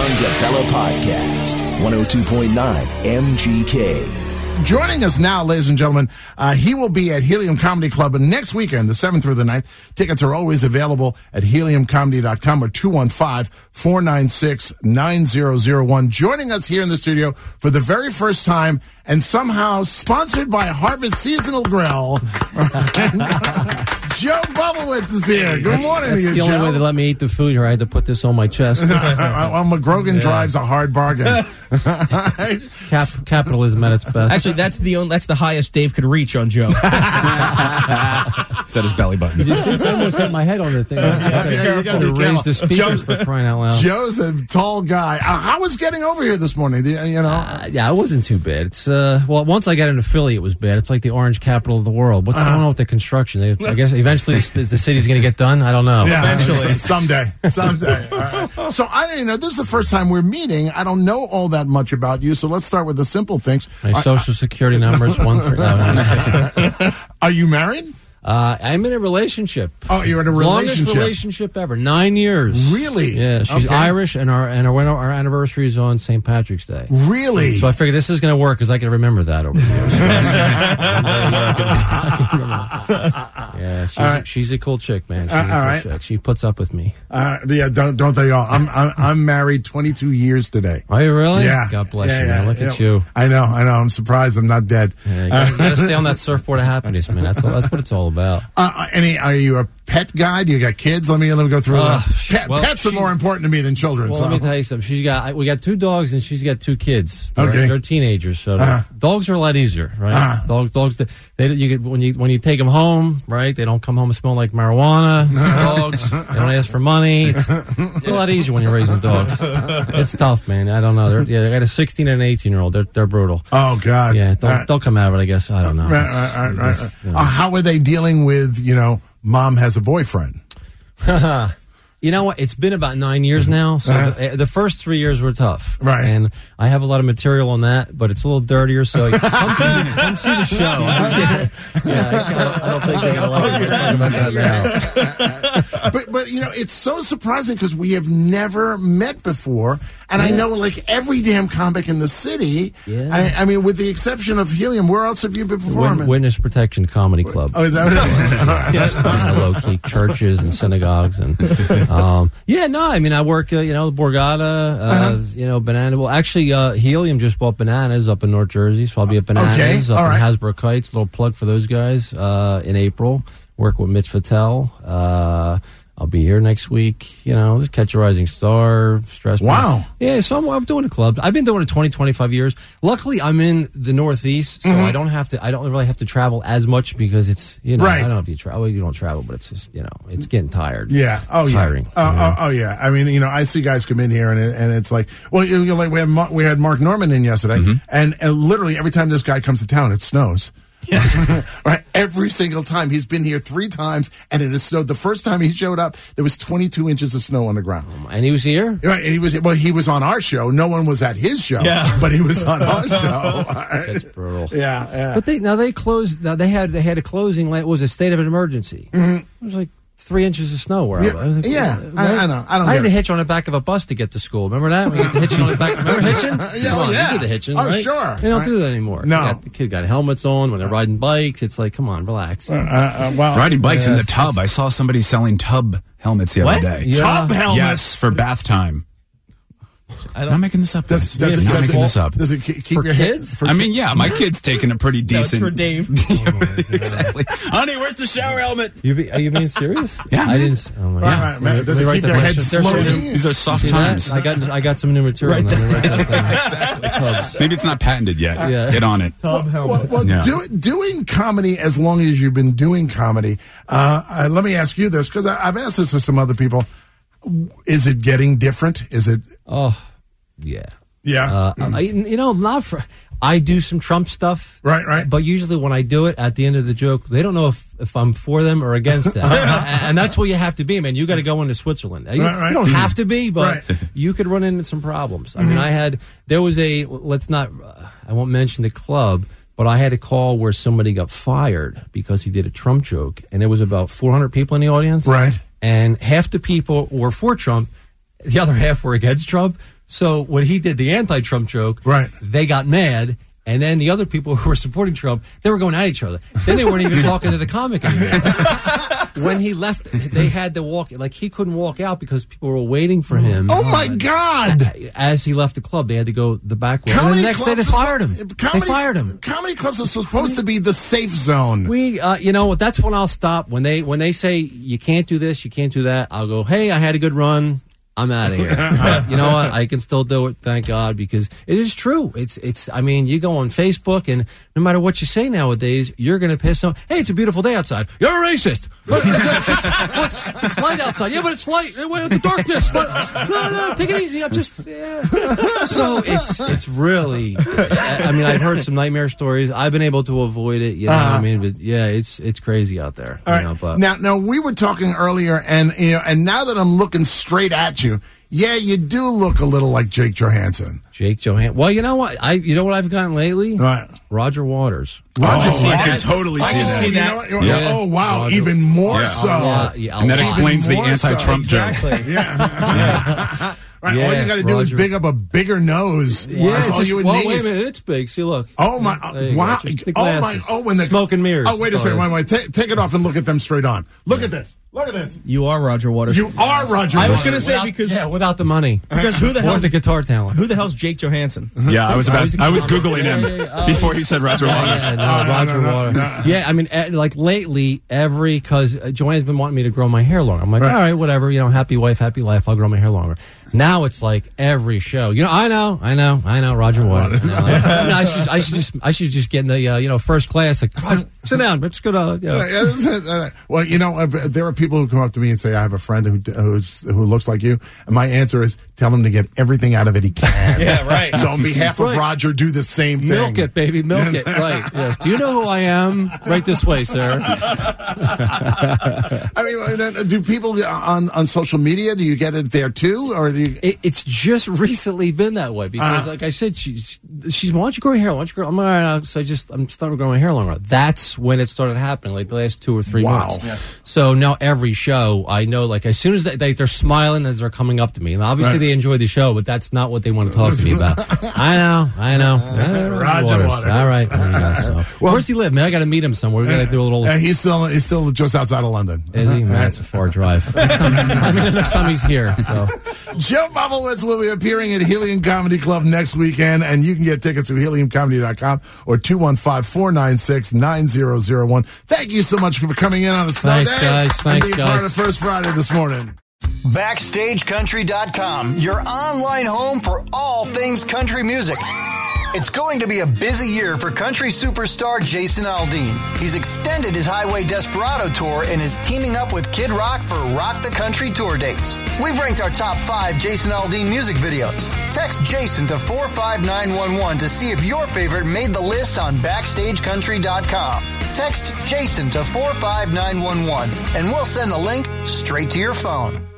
John DeBella Podcast, 102.9 MGK. Joining us now, ladies and gentlemen, he will be at Helium Comedy Club next weekend, the 7th through the 9th. Tickets are always available at heliumcomedy.com or 215-496-9001. Joining us here in the studio for the very first time and somehow sponsored by Harvest Seasonal Grill, Joe Bubblewitz is here. Good morning to you, Joe. That's the only way they let me eat the food here. I had to put this on my chest. Well, McGrogan drives a hard bargain. Capitalism at its best. Actually, that's the highest Dave could reach on Joe. It's at his belly button. It's almost hit my head on the thing. You got to raise the speakers for crying out loud. Joe's a tall guy. How was getting over here this morning? Yeah, it wasn't too bad. It's well, once I got into Philly, it was bad. It's like the orange capital of the world. What's going on with the construction? I guess eventually the city's going to get done. I don't know. Yeah, eventually, someday. So I didn't know. This is the first time we're meeting. I don't know all that much about you. So let's start with the simple things. My social security number is 13. Are you married? I'm in a relationship. Oh, you're in a relationship. Longest relationship ever. 9 years. Really? Yeah. She's Irish, and our anniversary is on St. Patrick's Day. Really? So I figured this is going to work because I can remember that over the years. Yeah, she's a cool chick, man. She's a cool chick. She puts up with me. Yeah, don't they all? I'm married 22 years today. Are you really? Yeah. God bless you, man. Look at you. I know. I'm surprised I'm not dead. Yeah, you gotta stay on that surfboard of happiness, man. That's what it's all about. Are you a pet guy? Do you got kids? Let me go through that. Pets are more important to me than children. Well, let me tell you something. We got 2 dogs and she's got 2 kids. They're teenagers, so dogs are a lot easier, right? Dogs. When you take them home, right? They don't come home and smell like marijuana. Dogs. They don't ask for money. It's a lot easier when you're raising dogs. It's tough, man. I don't know. They got a 16 and an 18-year-old. They're brutal. Oh God. Yeah, they'll come out of it. I guess I don't know. How are they dealing with mom has a boyfriend? You know what? It's been about 9 years now. So the first 3 years were tough. Right. And I have a lot of material on that, but it's a little dirtier. So come see the show. I don't think they're going to like me talking about that now. But it's so surprising because we have never met before. And I know, like, every damn comic in the city. Yeah. I mean, with the exception of Helium, where else have you been performing? Witness Protection Comedy Club. Oh, is that what it is? Low-key churches and synagogues. And I work, Borgata, Banana Bowl. Actually, Helium just bought Bananas up in North Jersey, so I'll be at Bananas up in Hasbro Heights. Little plug for those guys in April. Work with Mitch Fattel. I'll be here next week. Just Catch a Rising Star, Stress. Wow. Yeah, so I'm doing a club. I've been doing it 25 years. Luckily, I'm in the Northeast, so I don't really have to travel as much because it's, I don't know if you travel. You don't travel, but it's just, it's getting tired. Yeah. Oh, yeah. Tiring. Oh, yeah. I mean, I see guys come in here and it's like, well, we had Mark Norman in yesterday, and literally every time this guy comes to town, it snows. Yeah. Right. Every single time. He's been here 3 times and it has snowed. The first time he showed up, there was 22 inches of snow on the ground. And he was here? Right. And he was on our show. No one was at his show, but he was on our show. That's brutal. Yeah. But they closed. Now they had a closing. It was a state of an emergency. Mm-hmm. It was like 3 inches of snow where I was. Like, I know. I had to hitch on the back of a bus to get to school. Remember that? We had to hitch on the back. Remember hitching? You did the hitching, right? Sure. They don't do that anymore. No. The kid got helmets on when they're riding bikes. It's like, come on, relax. Riding bikes in the tub. I saw somebody selling tub helmets the other day. Yeah. Tub helmets? Yes, for bath time. I'm not making this up. Does it keep for your kids? Head, my kid's taking a pretty decent. No, it's for Dave. Exactly. Honey, where's the shower helmet? Are you being serious? Yeah, I didn't. Oh my God! Man. Does it keep your head floating? These are soft times. I got some new material. Right exactly. Maybe it's not patented yet. Yeah. Get on it. Tub helmet. Doing comedy as long as you've been doing comedy. Let me ask you this because I've asked this to some other people. Is it getting different? Is it? Oh, yeah. Yeah. Not for. I do some Trump stuff. Right. But usually when I do it, at the end of the joke, they don't know if I'm for them or against them. And that's what you have to be, man. You got to go into Switzerland. You don't have to be, but you could run into some problems. I mean, I won't mention the club, but I had a call where somebody got fired because he did a Trump joke, and there was about 400 people in the audience. Right. And half the people were for Trump, the other half were against Trump. So when he did the anti-Trump joke, right, they got mad. And then the other people who were supporting Trump, they were going at each other. Then they weren't even talking to the comic anymore. When he left, they had to walk. Like, he couldn't walk out because people were waiting for him. Oh, my God. As he left the club, they had to go the back way. And the next day, they fired him. They fired him. Comedy clubs are supposed to be the safe zone. You know, that's when I'll stop. When they say, you can't do this, you can't do that, I'll go, hey, I had a good run. I'm out of here. But you know what? I can still do it, thank God, because it is true. It's. I mean, you go on Facebook, and no matter what you say nowadays, you're going to piss off. Hey, it's a beautiful day outside. You're a racist. It's light outside. Yeah, but it's light. It's darkness. But no, take it easy. I'm just. Yeah. So it's really. I mean, I've heard some nightmare stories. I've been able to avoid it. You know what I mean? But yeah, it's crazy out there. All right. But Now we were talking earlier, and and now that I'm looking straight at you. Yeah, you do look a little like Jake Johansson. Jake Johansson. Well, you know what? You know what I've gotten lately? What? Roger Waters. I can totally see that. You know what? Yeah. Oh, wow. Roger. Even more so. And that explains the anti-Trump joke. Yeah. Right, all you got to do is big up a bigger nose. Yeah, that's all you would need. Wait a minute, it's big. See, look. Oh my! Wow! Oh my! Oh, when the smoke and mirrors. Oh, wait a second! Wait. Take it off and look at them straight on. Look at this. Look at this. You are Roger Waters. You are Roger. I was Waters. going to say because without the money. Because who the hell the guitar talent? Who the hell's Jake Johansson? Yeah, I was googling him before he said Roger Waters. Roger Waters. Yeah, I mean, like lately, because Joanne's been wanting me to grow my hair longer. I'm like, all right, whatever. You know, happy wife, happy life. I'll grow my hair longer. Now it's like every show. You know, I know, Roger Waters. I should just get in the first class. Like, sit down. Let's go to. Well, you know, there are people who come up to me and say, I have a friend who looks like you, and my answer is, tell him to get everything out of it he can. Yeah, right. So on behalf of Roger, do the same thing. Milk it, baby, milk it. Right. Yes. Do you know who I am? Right this way, sir. I mean, do people on social media? Do you get it there too, or do you? It's just recently been that way because, like I said, she's why don't you grow your hair? Why don't you grow? I'm all right. So I'm starting to grow my hair longer. That's when it started happening, like the last 2 or 3 months. Yeah. So now every show, I know, like as soon as they're smiling as they're coming up to me, and obviously they enjoy the show, but that's not what they want to talk to me about. I know. Roger Waters. All right. Where's he live, man? I got to meet him somewhere. We got to do a little. He's still just outside of London. Is he? Man, it's a far drive. I mean, the next time he's here. So. Joe Bobowitz will be appearing at Helium Comedy Club next weekend, and you can get tickets through heliumcomedy.com or 215-496-9001. Thank you so much for coming in on a snow day. Thanks, and being guys. part of First Friday this morning. BackstageCountry.com, your online home for all things country music. It's going to be a busy year for country superstar Jason Aldean. He's extended his Highway Desperado tour and is teaming up with Kid Rock for Rock the Country tour dates. We've ranked our top 5 Jason Aldean music videos. Text Jason to 45911 to see if your favorite made the list on BackstageCountry.com. Text Jason to 45911 and we'll send the link straight to your phone.